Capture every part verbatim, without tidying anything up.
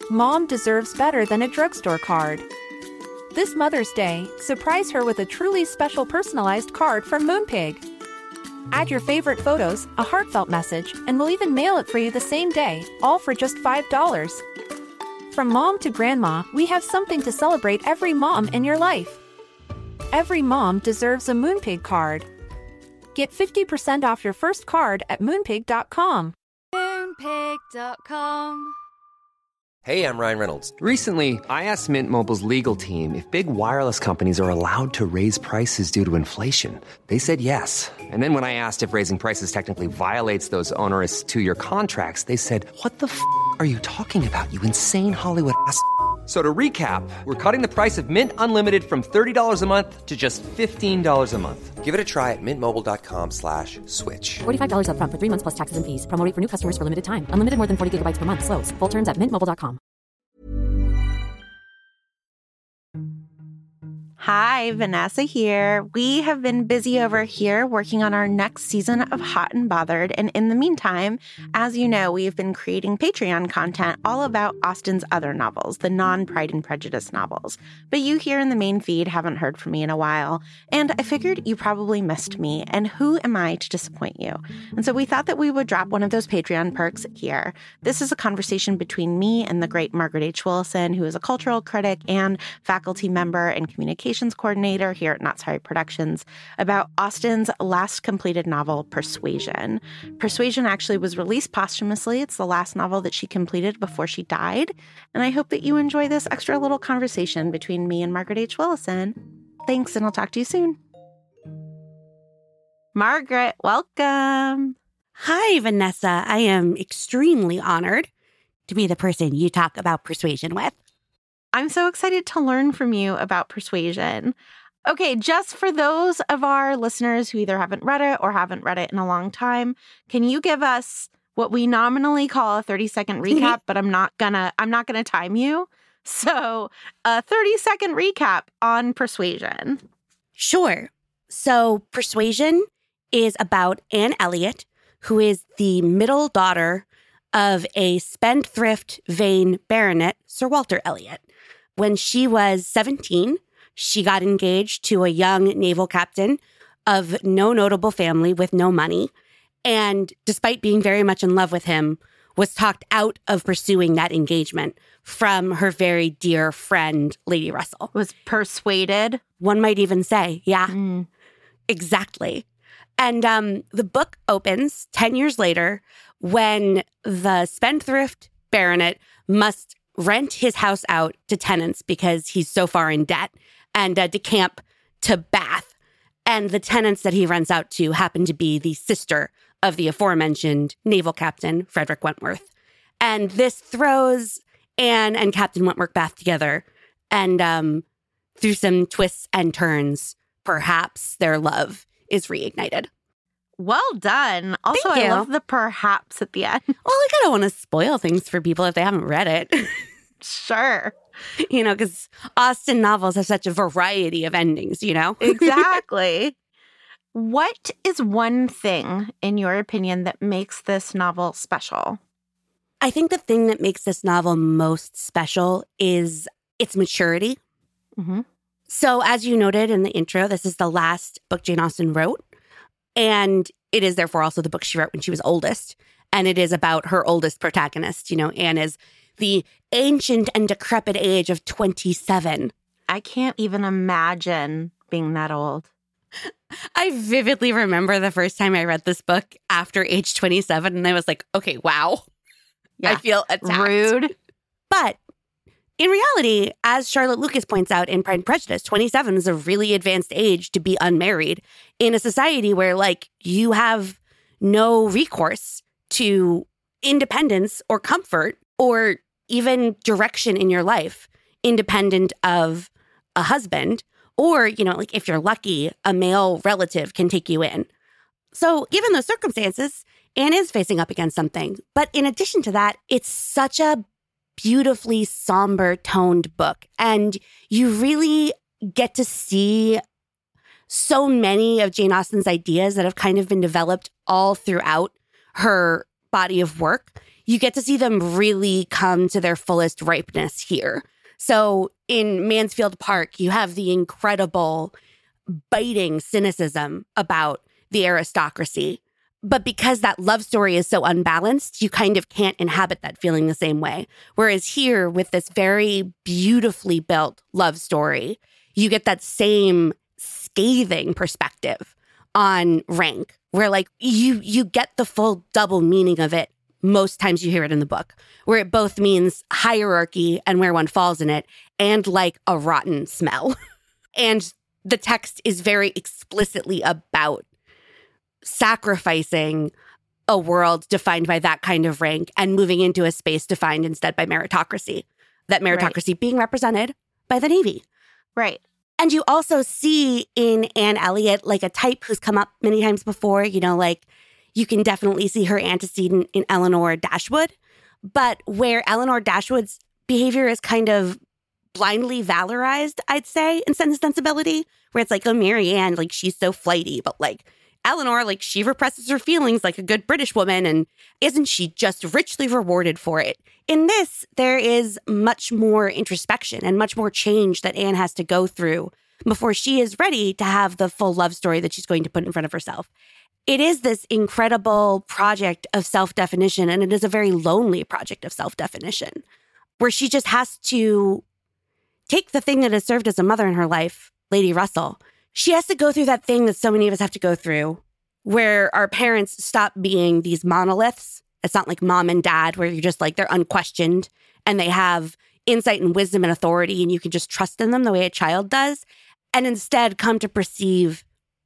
Mom deserves better than a drugstore card. This Mother's Day, surprise her with a truly special personalized card from Moonpig. Add your favorite photos, a heartfelt message, and we'll even mail it for you the same day, all for just five dollars. From mom to grandma, we have something to celebrate every mom in your life. Every mom deserves a Moonpig card. Get fifty percent off your first card at moonpig dot com. moonpig dot com. Hey, I'm Ryan Reynolds. Recently, I asked Mint Mobile's legal team if big wireless companies are allowed to raise prices due to inflation. They said yes. And then when I asked if raising prices technically violates those onerous two-year contracts, they said, "What the f*** are you talking about, you insane Hollywood ass f- So to recap, we're cutting the price of Mint Unlimited from thirty dollars a month to just fifteen dollars a month. Give it a try at mintmobile.com slash switch. forty-five dollars up front for three months plus taxes and fees. Promo rate for new customers for limited time. Unlimited more than forty gigabytes per month. Slows full terms at mint mobile dot com. Hi, Vanessa here. We have been busy over here working on our next season of Hot and Bothered. And in the meantime, as you know, we've been creating Patreon content all about Austen's other novels, the non-Pride and Prejudice novels. But you here in the main feed haven't heard from me in a while. And I figured you probably missed me. And who am I to disappoint you? And so we thought that we would drop one of those Patreon perks here. This is a conversation between me and the great Margaret H. Willison, who is a cultural critic and faculty member and communications coordinator here at Not Sorry Productions, about Austen's last completed novel, Persuasion. Persuasion actually was released posthumously. It's the last novel that she completed before she died. And I hope that you enjoy this extra little conversation between me and Margaret H. Willison. Thanks, and I'll talk to you soon. Margaret, welcome. Hi, Vanessa. I am extremely honored to be the person you talk about Persuasion with. I'm so excited to learn from you about Persuasion. Okay, just for those of our listeners who either haven't read it or haven't read it in a long time, can you give us what we nominally call a thirty-second recap, but I'm not gonna I'm not gonna time you. So, a thirty-second recap on Persuasion. Sure. So, Persuasion is about Anne Elliot, who is the middle daughter of a spendthrift, vain baronet, Sir Walter Elliot. When she was seventeen, she got engaged to a young naval captain of no notable family with no money. And despite being very much in love with him, was talked out of pursuing that engagement from her very dear friend, Lady Russell. Was persuaded? One might even say, yeah, mm. exactly. And um, the book opens ten years later when the spendthrift baronet must rent his house out to tenants because he's so far in debt and uh, decamp to Bath. And the tenants that he rents out to happen to be the sister of the aforementioned naval captain, Frederick Wentworth. And this throws Anne and Captain Wentworth Bath together. And um, through some twists and turns, perhaps their love is reignited. Well done. Also, Thank I you. love the perhaps at the end. Well, I kind of want to spoil things for people if they haven't read it. Sure. You know, because Austen novels have such a variety of endings, you know? Exactly. What is one thing, in your opinion, that makes this novel special? I think the thing that makes this novel most special is its maturity. Mm-hmm. So, as you noted in the intro, this is the last book Jane Austen wrote. And it is therefore also the book she wrote when she was oldest. And it is about her oldest protagonist. You know, Anne is the ancient and decrepit age of twenty-seven. I can't even imagine being that old. I vividly remember the first time I read this book after age twenty-seven. And I was like, okay, wow. Yeah. I feel attacked. Rude. But in reality, as Charlotte Lucas points out in Pride and Prejudice, twenty-seven is a really advanced age to be unmarried in a society where, like, you have no recourse to independence or comfort or even direction in your life, independent of a husband or, you know, like if you're lucky, a male relative can take you in. So given those circumstances, Anne is facing up against something. But in addition to that, it's such a beautifully somber toned book. And you really get to see so many of Jane Austen's ideas that have kind of been developed all throughout her body of work. you get to see them really come to their fullest ripeness here. So in Mansfield Park, you have the incredible, biting cynicism about the aristocracy. But because that love story is so unbalanced, you kind of can't inhabit that feeling the same way. Whereas here, with this very beautifully built love story, you get that same scathing perspective on rank, where like you you get the full double meaning of it. Most times you hear it in the book, where it both means hierarchy and where one falls in it, and like a rotten smell. And the text is very explicitly about sacrificing a world defined by that kind of rank and moving into a space defined instead by meritocracy. That meritocracy right. being represented by the Navy. Right. And you also see in Anne Elliot, like a type who's come up many times before, you know, like you can definitely see her antecedent in Elinor Dashwood, but where Elinor Dashwood's behavior is kind of blindly valorized, I'd say, in Sense and Sensibility, where it's like, oh, Mary Ann, like she's so flighty, but like Elinor, like she represses her feelings like a good British woman, and isn't she just richly rewarded for it? In this, there is much more introspection and much more change that Anne has to go through before she is ready to have the full love story that she's going to put in front of herself. It is this incredible project of self-definition, and it is a very lonely project of self-definition, where she just has to take the thing that has served as a mother in her life, Lady Russell. She has to go through that thing that so many of us have to go through, where our parents stop being these monoliths. It's not like mom and dad, where you're just like, they're unquestioned, and they have insight and wisdom and authority, and you can just trust in them the way a child does, and instead come to perceive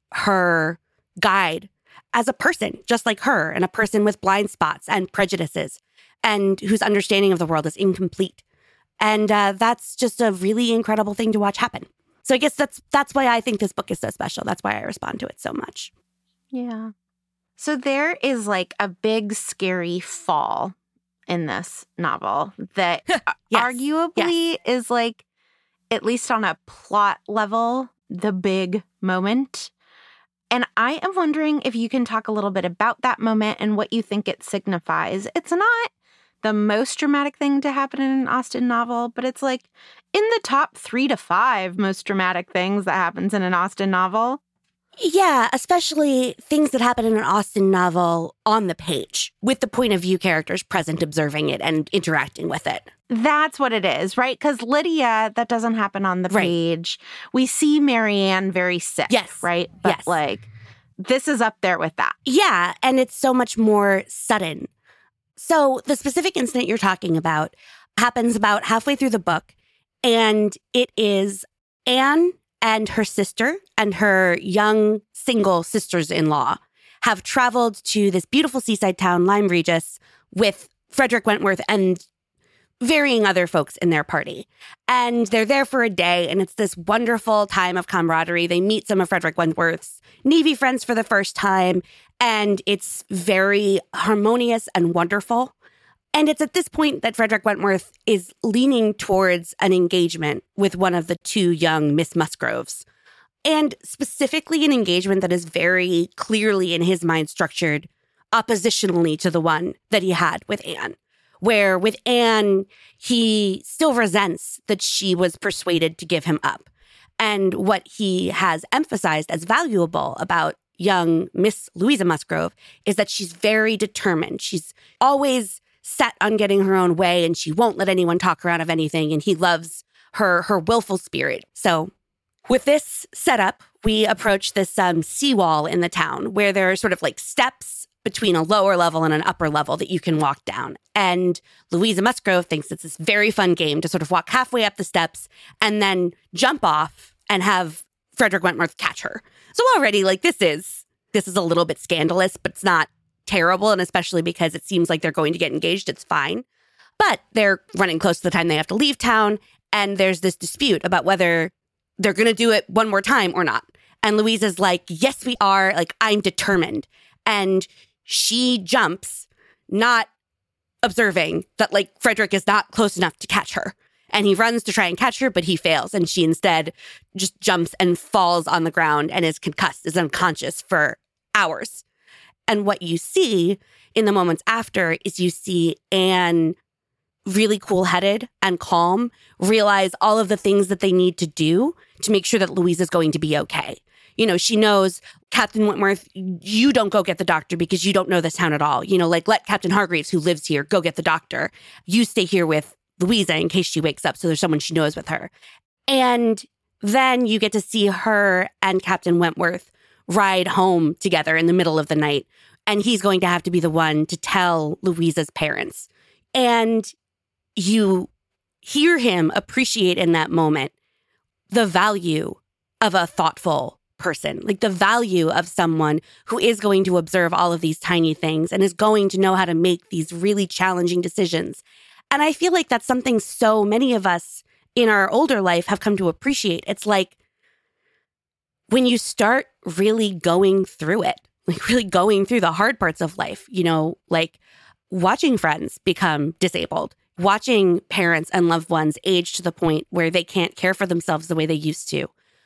her guide as a person, just like her, and a person with blind spots and prejudices, and whose understanding of the world is incomplete. And uh, that's just a really incredible thing to watch happen. So I guess that's that's why I think this book is so special. That's why I respond to it so much. Yeah. So there is like a big, scary fall in this novel that yes. arguably yes. is like, at least on a plot level, the big moment. And I am wondering if you can talk a little bit about that moment and what you think it signifies. It's not the most dramatic thing to happen in an Austen novel, but it's like in the top three to five most dramatic things that happens in an Austen novel. Yeah, especially things that happen in an Austen novel on the page, with the point of view characters present, observing it and interacting with it. That's what it is, right? Because Lydia, that doesn't happen on the right. page. We see Mary Ann very sick, yes. right? But yes. like, this is up there with that. Yeah, and it's so much more sudden. So the specific incident you're talking about happens about halfway through the book, and it is Anne and her sister and her young single sisters-in-law have traveled to this beautiful seaside town, Lyme Regis, with Frederick Wentworth and varying other folks in their party. And they're there for a day, and it's this wonderful time of camaraderie. They meet some of Frederick Wentworth's Navy friends for the first time, and it's very harmonious and wonderful. And it's at this point that Frederick Wentworth is leaning towards an engagement with one of the two young Miss Musgroves. And specifically an engagement that is very clearly in his mind structured oppositionally to the one that he had with Anne. Where with Anne, he still resents that she was persuaded to give him up. And what he has emphasized as valuable about young Miss Louisa Musgrove is that she's very determined. She's always set on getting her own way, and she won't let anyone talk her out of anything, and he loves her her willful spirit. So with this setup, we approach this um, seawall in the town where there are sort of like steps between a lower level and an upper level that you can walk down. And Louisa Musgrove thinks it's this very fun game to sort of walk halfway up the steps and then jump off and have Frederick Wentworth catch her. So already, like, this is this is a little bit scandalous, but it's not terrible, and especially because it seems like they're going to get engaged, it's fine. But they're running close to the time they have to leave town, and there's this dispute about whether they're going to do it one more time or not. And Louisa's like, yes, we are. Like, I'm determined. And she jumps, not observing that, like, Frederick is not close enough to catch her. And he runs to try and catch her, but he fails. And she instead just jumps and falls on the ground and is concussed, is unconscious for hours. And what you see in the moments after is you see Anne really cool-headed and calm, realize all of the things that they need to do to make sure that Louise is going to be okay. You know, she knows, Captain Wentworth, you don't go get the doctor because you don't know this town at all. You know, like, let Captain Hargreaves, who lives here, go get the doctor. You stay here with Louisa in case she wakes up, so there's someone she knows with her. And then you get to see her and Captain Wentworth ride home together in the middle of the night. And he's going to have to be the one to tell Louisa's parents. And you hear him appreciate in that moment the value of a thoughtful person, like the value of someone who is going to observe all of these tiny things and is going to know how to make these really challenging decisions. And I feel like that's something so many of us in our older life have come to appreciate. It's like when you start really going through it, like really going through the hard parts of life, you know, like watching friends become disabled, watching parents and loved ones age to the point where they can't care for themselves the way they used to.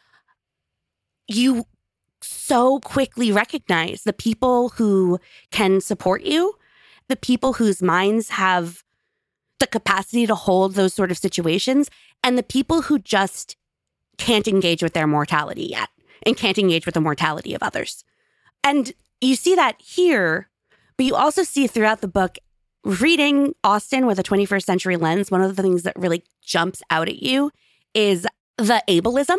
You so quickly recognize the people who can support you, the people whose minds have the capacity to hold those sort of situations, and the people who just can't engage with their mortality yet and can't engage with the mortality of others. And you see that here, but you also see throughout the book, reading Austen with a twenty-first century lens, one of the things that really jumps out at you is the ableism.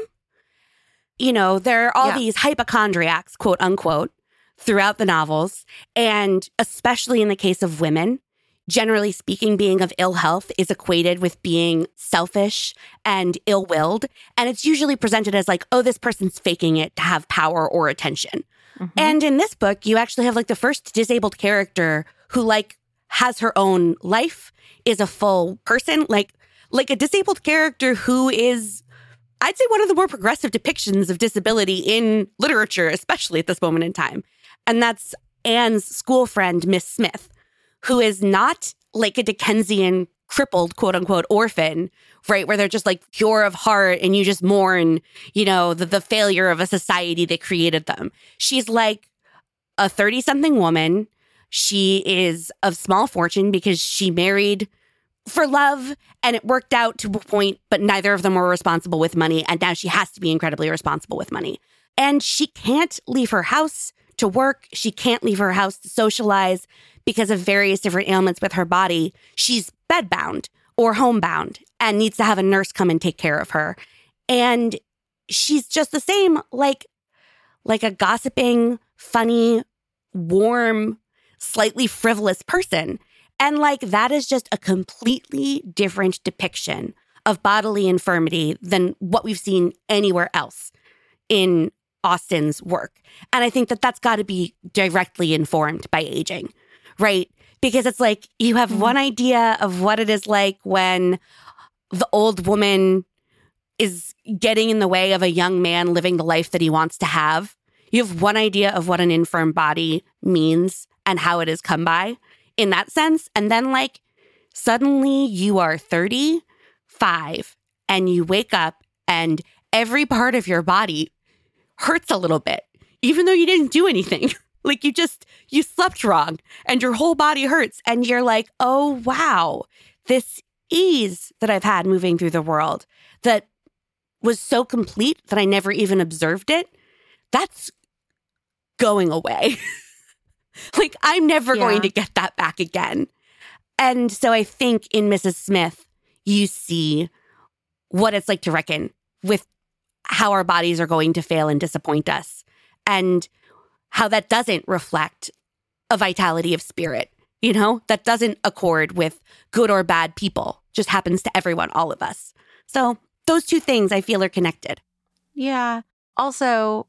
You know, there are all yeah. these hypochondriacs, quote unquote, throughout the novels. And especially in the case of women, generally speaking, being of ill health is equated with being selfish and ill-willed. And it's usually presented as like, oh, this person's faking it to have power or attention. Mm-hmm. And in this book, you actually have like the first disabled character who like has her own life, is a full person, like like a disabled character who is, I'd say, one of the more progressive depictions of disability in literature, especially at this moment in time. And that's Anne's school friend, Miss Smith, who is not like a Dickensian crippled, quote unquote, orphan, right? Where they're just like pure of heart and you just mourn, you know, the, the failure of a society that created them. She's like a thirty-something woman. She is of small fortune because she married for love and it worked out to a point, but neither of them were responsible with money. And now she has to be incredibly responsible with money. And she can't leave her house to work. She can't leave her house to socialize because of various different ailments with her body. She's bedbound or homebound and needs to have a nurse come and take care of her. And she's just the same, like, like a gossiping, funny, warm, slightly frivolous person. And like that is just a completely different depiction of bodily infirmity than what we've seen anywhere else in Austen's work. And I think that that's got to be directly informed by aging, right? Because it's like you have mm-hmm. one idea of what it is like when the old woman is getting in the way of a young man living the life that he wants to have. You have one idea of what an infirm body means and how it is come by in that sense. And then like suddenly you are thirty-five and you wake up and every part of your body hurts a little bit, even though you didn't do anything. Like you just, you slept wrong and your whole body hurts. And you're like, oh, wow, this ease that I've had moving through the world that was so complete that I never even observed it, that's going away. Like, I'm never yeah. going to get that back again. And so I think in Missus Smith, you see what it's like to reckon with how our bodies are going to fail and disappoint us and how that doesn't reflect a vitality of spirit, you know, that doesn't accord with good or bad people, just happens to everyone, all of us. So those two things I feel are connected. Yeah. Also,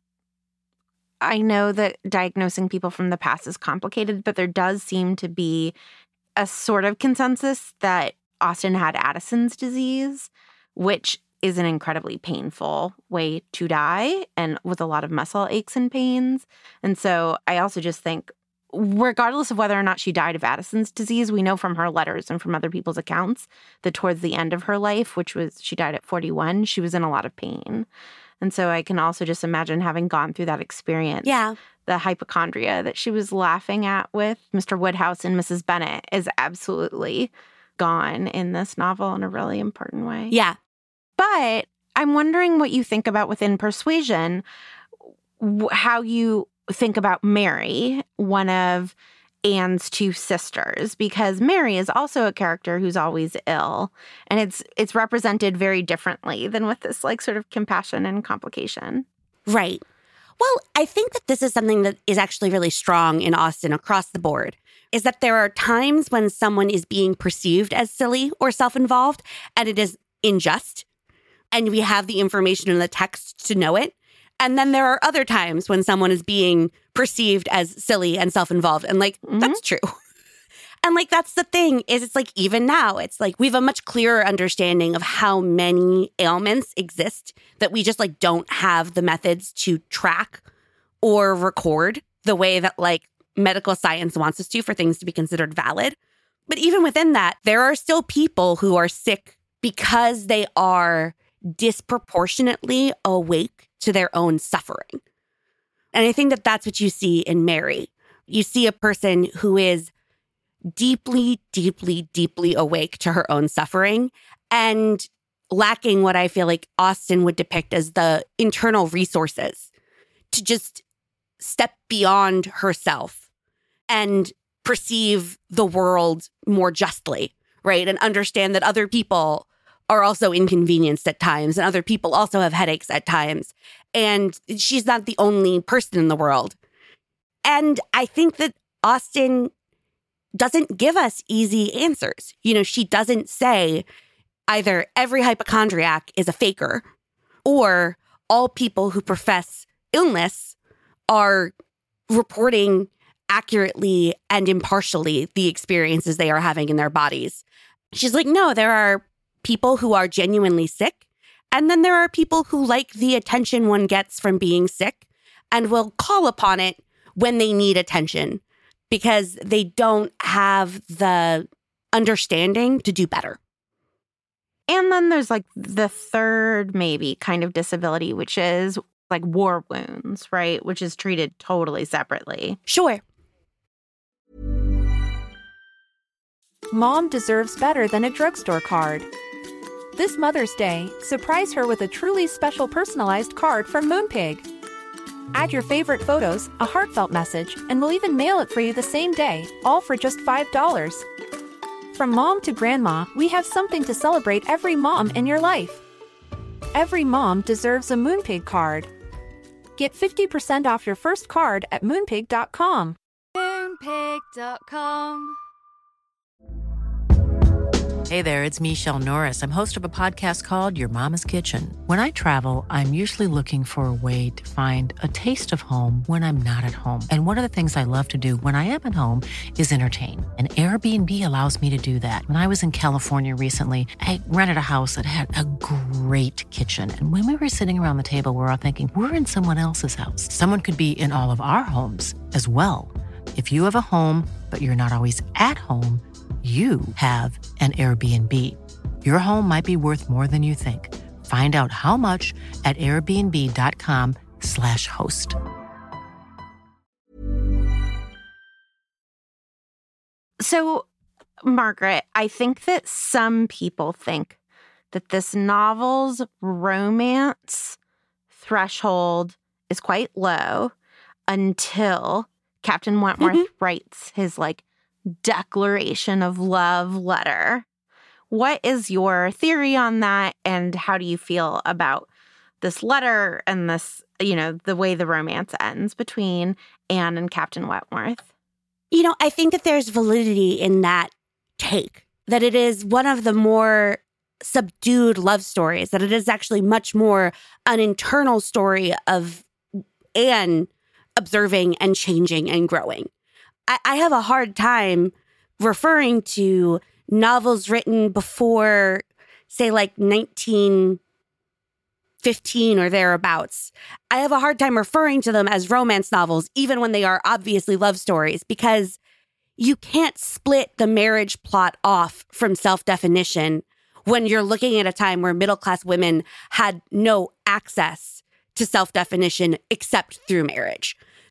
I know that diagnosing people from the past is complicated, but there does seem to be a sort of consensus that Austen had Addison's disease, which is an incredibly painful way to die and with a lot of muscle aches and pains. And so I also just think, regardless of whether or not she died of Addison's disease, we know from her letters and from other people's accounts that towards the end of her life, which was she died at forty-one, she was in a lot of pain. And so I can also just imagine having gone through that experience. Yeah. the hypochondria that she was laughing at with Mister Woodhouse and Missus Bennet is absolutely gone in this novel in a really important way. Yeah. But I'm wondering what you think about within Persuasion, wh- how you think about Mary, one of Anne's two sisters, because Mary is also a character who's always ill, and it's it's represented very differently than with this like sort of compassion and complication. Right. Well, I think that this is something that is actually really strong in Austen across the board, is that there are times when someone is being perceived as silly or self-involved, and it is unjust, and we have the information in the text to know it. And then there are other times when someone is being perceived as silly and self-involved, and like, mm-hmm. that's true. And like, that's the thing, is it's like, even now, it's like we have a much clearer understanding of how many ailments exist that we just like don't have the methods to track or record the way that like medical science wants us to for things to be considered valid. But even within that, there are still people who are sick because they are disproportionately awake to their own suffering. And I think that that's what you see in Mary. You see a person who is deeply, deeply, deeply awake to her own suffering and lacking what I feel like Austen would depict as the internal resources to just step beyond herself and perceive the world more justly, right? And understand that other people are also inconvenienced at times, and other people also have headaches at times. And she's not the only person in the world. And I think that Austen doesn't give us easy answers. You know, she doesn't say either every hypochondriac is a faker or all people who profess illness are reporting accurately and impartially the experiences they are having in their bodies. She's like, no, there are people who are genuinely sick, and then there are people who like the attention one gets from being sick and will call upon it when they need attention because they don't have the understanding to do better. And then there's like the third maybe kind of disability, which is like war wounds, right? Which is treated totally separately. Sure. Mom deserves better than a drugstore card. This Mother's Day, surprise her with a truly special personalized card from Moonpig. Add your favorite photos, a heartfelt message, and we'll even mail it for you the same day, all for just five dollars. From mom to grandma, we have something to celebrate every mom in your life. Every mom deserves a Moonpig card. Get fifty percent off your first card at moonpig dot com. Moonpig dot com. Hey there, it's Michelle Norris. I'm host of a podcast called Your Mama's Kitchen. When I travel, I'm usually looking for a way to find a taste of home when I'm not at home. And one of the things I love to do when I am at home is entertain. And Airbnb allows me to do that. When I was in California recently, I rented a house that had a great kitchen. And when we were sitting around the table, we were all thinking, we're in someone else's house. Someone could be in all of our homes as well. If you have a home, but you're not always at home, you have an Airbnb. Your home might be worth more than you think. Find out how much at airbnb dot com slash host. So, Margaret, I think that some people think that this novel's romance threshold is quite low until Captain Wentworth mm-hmm. writes his, like, declaration of love letter. What is your theory on that, and how do you feel about this letter and this, you know, the way the romance ends between Anne and Captain Wentworth? You know, I think that there's validity in that take, that it is one of the more subdued love stories, that it is actually much more an internal story of Anne observing and changing and growing. I, I have a hard time referring to novels written before, say, like nineteen fifteen or thereabouts. I have a hard time referring to them as romance novels, even when they are obviously love stories, because you can't split the marriage plot off from self-definition when you're looking at a time where middle-class women had no access to self-definition except through marriage.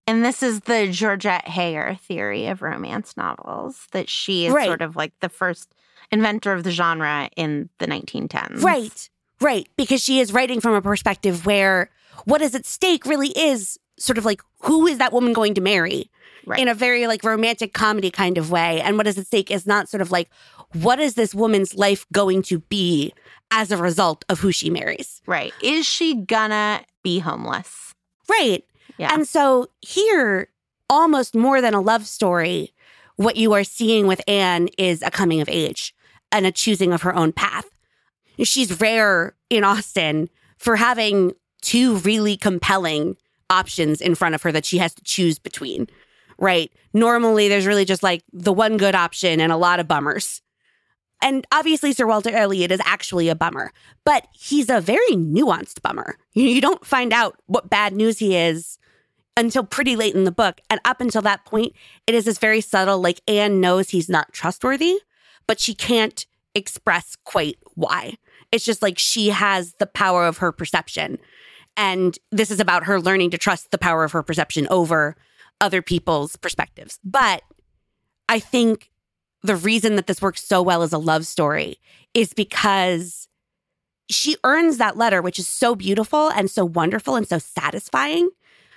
And this is the Georgette Heyer theory of romance novels, that she is Right. sort of like the first inventor of the genre in the nineteen tens. Right, right. Because she is writing from a perspective where what is at stake really is sort of like, who is that woman going to marry? Right. In a very like romantic comedy kind of way. And what is at stake is not sort of like, what is this woman's life going to be as a result of who she marries? Right. Is she gonna be homeless? Right. Yeah. And so here, almost more than a love story, what you are seeing with Anne is a coming of age and a choosing of her own path. She's rare in Austen for having two really compelling options in front of her that she has to choose between, right? Normally, there's really just like the one good option and a lot of bummers. And obviously, Sir Walter Elliot is actually a bummer, but he's a very nuanced bummer. You don't find out what bad news he is until pretty late in the book. And up until that point, it is this very subtle, like Anne knows he's not trustworthy, but she can't express quite why. It's just like she has the power of her perception. And this is about her learning to trust the power of her perception over other people's perspectives. But I think the reason that this works so well as a love story is because she earns that letter, which is so beautiful and so wonderful and so satisfying,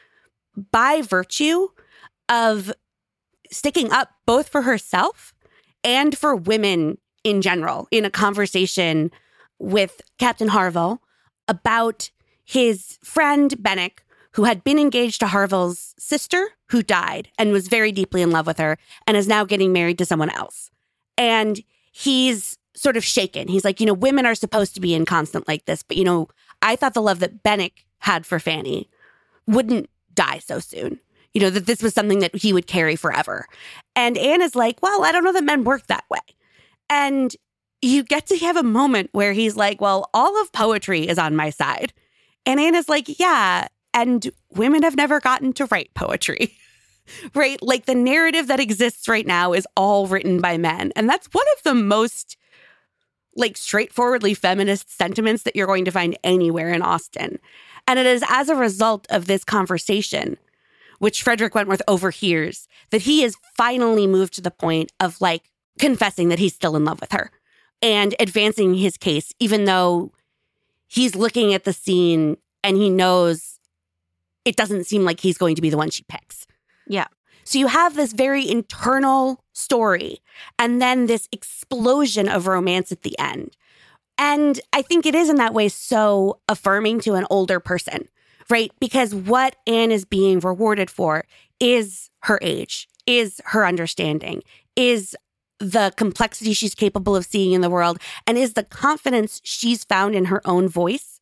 by virtue of sticking up both for herself and for women in general in a conversation with Captain Harville about his friend Benwick, who had been engaged to Harville's sister, who died and was very deeply in love with her and is now getting married to someone else. And he's sort of shaken. He's like, you know, women are supposed to be inconstant like this, but, you know, I thought the love that Benwick had for Fanny wouldn't die so soon. You know, that this was something that he would carry forever. And Anne is like, well, I don't know that men work that way. And you get to have a moment where he's like, well, all of poetry is on my side. And Anne is like, yeah, and women have never gotten to write poetry, right? Like the narrative that exists right now is all written by men. And that's one of the most like straightforwardly feminist sentiments that you're going to find anywhere in Austen. And it is as a result of this conversation, which Frederick Wentworth overhears, that he is finally moved to the point of like confessing that he's still in love with her and advancing his case, even though he's looking at the scene and he knows it doesn't seem like he's going to be the one she picks. Yeah. So you have this very internal story and then this explosion of romance at the end. And I think it is in that way so affirming to an older person, right? Because what Anne is being rewarded for is her age, is her understanding, is the complexity she's capable of seeing in the world, and is the confidence she's found in her own voice,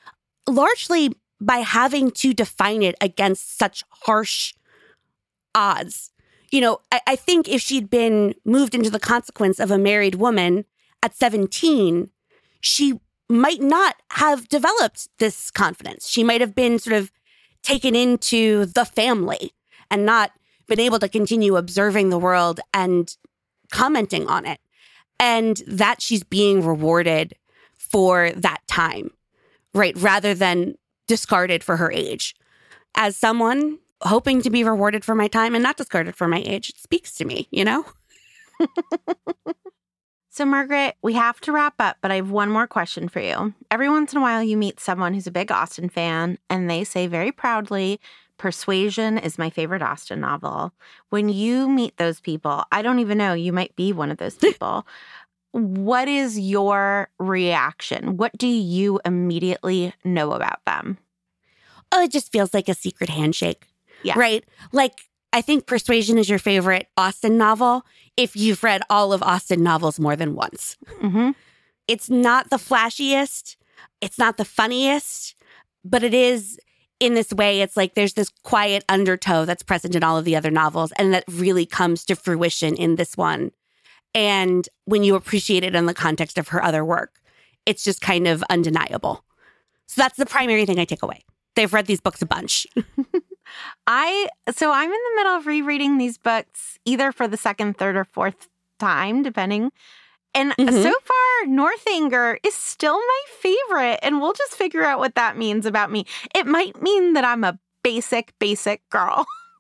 largely by having to define it against such harsh odds. You know, I, I think if she'd been moved into the consequence of a married woman at seventeen, she might not have developed this confidence. She might have been sort of taken into the family and not been able to continue observing the world and commenting on it. And that she's being rewarded for that time, right? Rather than discarded for her age. As someone hoping to be rewarded for my time and not discarded for my age, it speaks to me, you know? So, Margaret, we have to wrap up, but I have one more question for you. Every once in a while, you meet someone who's a big Austen fan, and they say very proudly, Persuasion is my favorite Austen novel. When you meet those people, I don't even know, you might be one of those people. What is your reaction? What do you immediately know about them? Oh, it just feels like a secret handshake. Yeah. Right? Like, I think Persuasion is your favorite Austen novel if you've read all of Austen novels more than once. Mm-hmm. It's not the flashiest. It's not the funniest. But it is, in this way, it's like there's this quiet undertow that's present in all of the other novels. And that really comes to fruition in this one. And when you appreciate it in the context of her other work, it's just kind of undeniable. So that's the primary thing I take away. They've read these books a bunch. I, so I'm in the middle of rereading these books either for the second, third, or fourth time, depending. And Mm-hmm. so far, Northanger is still my favorite. And we'll just figure out what that means about me. It might mean that I'm a basic, basic girl.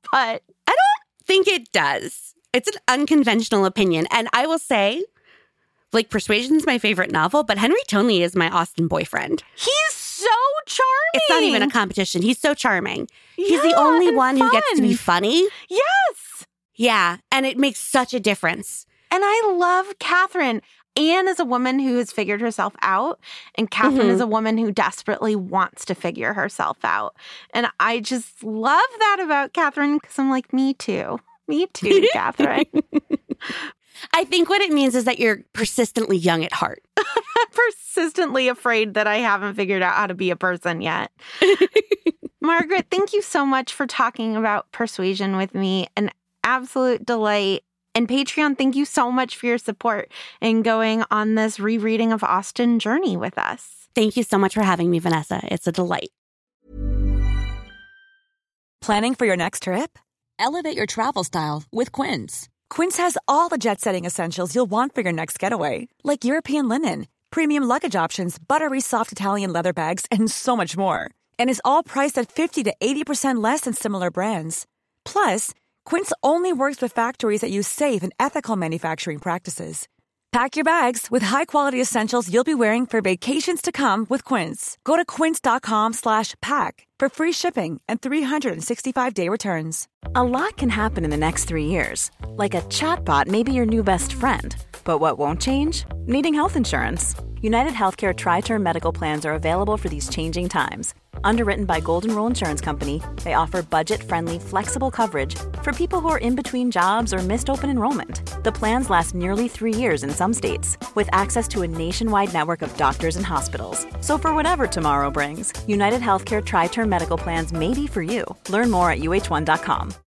but I don't think it does. It's an unconventional opinion. And I will say, like, Persuasion's my favorite novel, but Henry Tonley is my Austen boyfriend. He's so charming. It's not even a competition. He's so charming. He's Yeah, the only and one who gets to be fun. funny. Yes. Yeah, and it makes such a difference. And I love Catherine. Anne is a woman who has figured herself out, and Catherine Mhm. is a woman who desperately wants to figure herself out. And I just love that about Catherine because I'm like, me too. Me too, Catherine. I think what it means is that you're persistently young at heart. I'm persistently afraid that I haven't figured out how to be a person yet. Margaret, thank you so much for talking about Persuasion with me. An absolute delight. And Patreon, thank you so much for your support in going on this rereading of Austen journey with us. Thank you so much for having me, Vanessa. It's a delight. Planning for your next trip? Elevate your travel style with Quince. Quince has all the jet-setting essentials you'll want for your next getaway, like European linen, premium luggage options, buttery soft Italian leather bags, and so much more. And is all priced at fifty to eighty percent less than similar brands. Plus, Quince only works with factories that use safe and ethical manufacturing practices. Pack your bags with high-quality essentials you'll be wearing for vacations to come with Quince. Go to quince.com slash pack for free shipping and three sixty-five day returns. A lot can happen in the next three years. Like a chatbot may be your new best friend. But what won't change? Needing health insurance. United Healthcare Tri-Term Medical Plans are available for these changing times. Underwritten by Golden Rule Insurance Company, they offer budget-friendly, flexible coverage for people who are in between jobs or missed open enrollment. The plans last nearly three years in some states, with access to a nationwide network of doctors and hospitals. So for whatever tomorrow brings, United Healthcare Tri-Term Medical Plans may be for you. Learn more at U H one dot com.